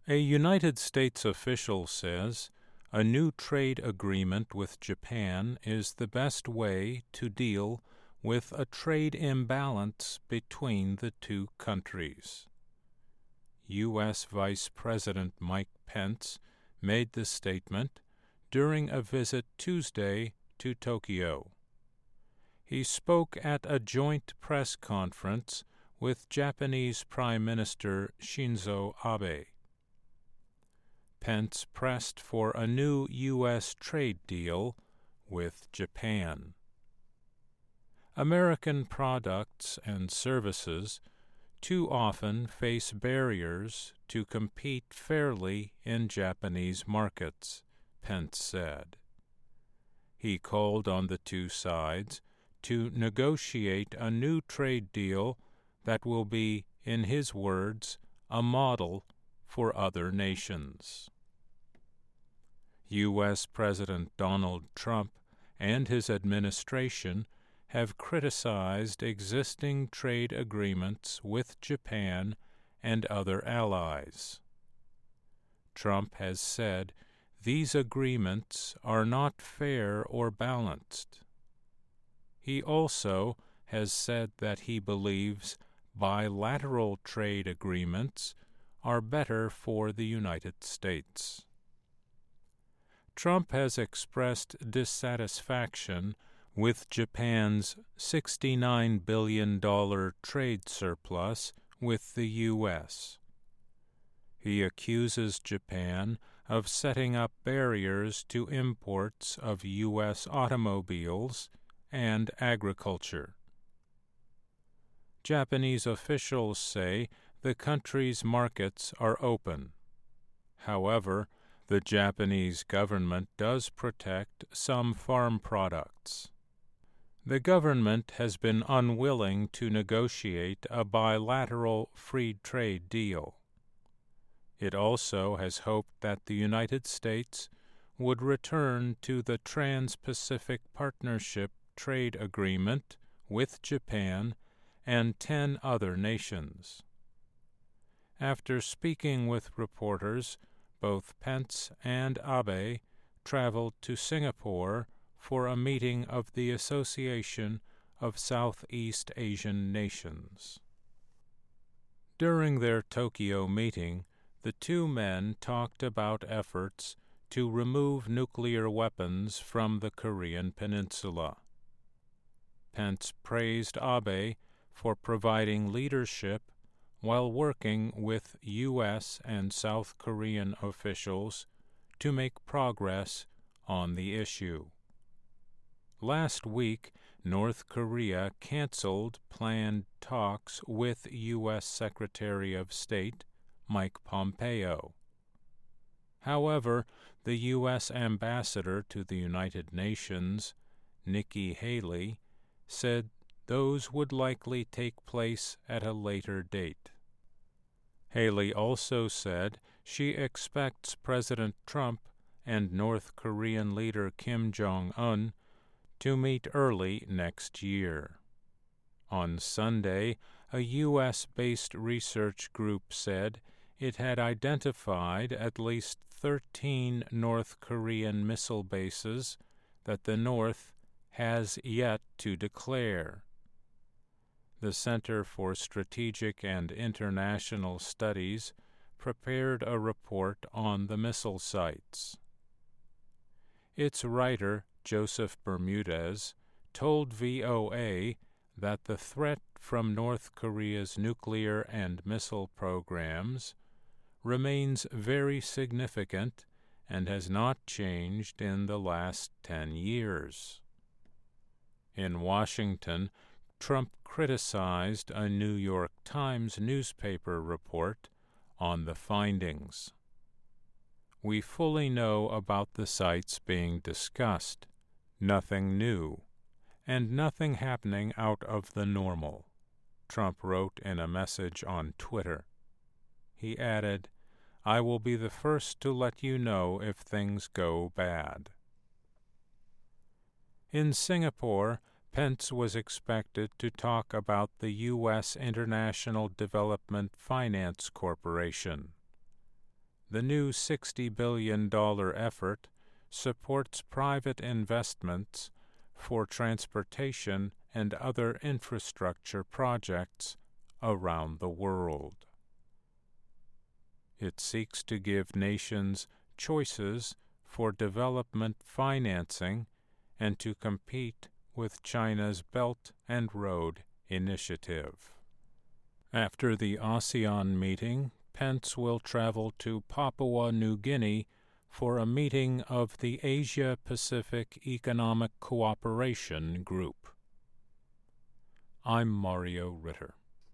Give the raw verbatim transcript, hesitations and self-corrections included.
A United States official says a new trade agreement with Japan is the best way to deal with a trade imbalance between the two countries. U S Vice President Mike Pence made the statement during a visit Tuesday to Tokyo. He spoke at a joint press conference with Japanese Prime Minister Shinzo Abe. Pence pressed for a new U S trade deal with Japan. American products and services too often face barriers to compete fairly in Japanese markets, Pence said. He called on the two sides to negotiate a new trade deal that will be, in his words, a model for other nations. U S President Donald Trump and his administration have criticized existing trade agreements with Japan and other allies. Trump has said these agreements are not fair or balanced. He also has said that he believes bilateral trade agreements are better for the United States. Trump has expressed dissatisfaction with Japan's sixty-nine billion dollars trade surplus with the U S. He accuses Japan of setting up barriers to imports of U S automobiles and agriculture. Japanese officials say the country's markets are open. However, the Japanese government does protect some farm products. The government has been unwilling to negotiate a bilateral free trade deal. It also has hoped that the United States would return to the Trans-Pacific Partnership Trade Agreement with Japan and ten other nations. After speaking with reporters, both Pence and Abe traveled to Singapore for a meeting of the Association of Southeast Asian Nations. During their Tokyo meeting, the two men talked about efforts to remove nuclear weapons from the Korean Peninsula. Pence praised Abe for providing leadership while working with U S and South Korean officials to make progress on the issue. Last week, North Korea canceled planned talks with U S Secretary of State Mike Pompeo. However, the U S ambassador to the United Nations, Nikki Haley, said those would likely take place at a later date. Haley also said she expects President Trump and North Korean leader Kim Jong-un to meet early next year. On Sunday, a U S-based research group said it had identified at least thirteen North Korean missile bases that the North has yet to declare. The Center for Strategic and International Studies prepared a report on the missile sites. Its writer, Joseph Bermudez, told V O A that the threat from North Korea's nuclear and missile programs remains very significant and has not changed in the last ten years. In Washington, Trump criticized a New York Times newspaper report on the findings. We fully know about the sites being discussed, nothing new, and nothing happening out of the normal, Trump wrote in a message on Twitter. He added, "I will be the first to let you know if things go bad." In Singapore, Pence was expected to talk about the U S International Development Finance Corporation. The new sixty billion dollars effort supports private investments for transportation and other infrastructure projects around the world. It seeks to give nations choices for development financing and to compete with China's Belt and Road Initiative. After the ASEAN meeting, Pence will travel to Papua New Guinea for a meeting of the Asia-Pacific Economic Cooperation Group. I'm Mario Ritter.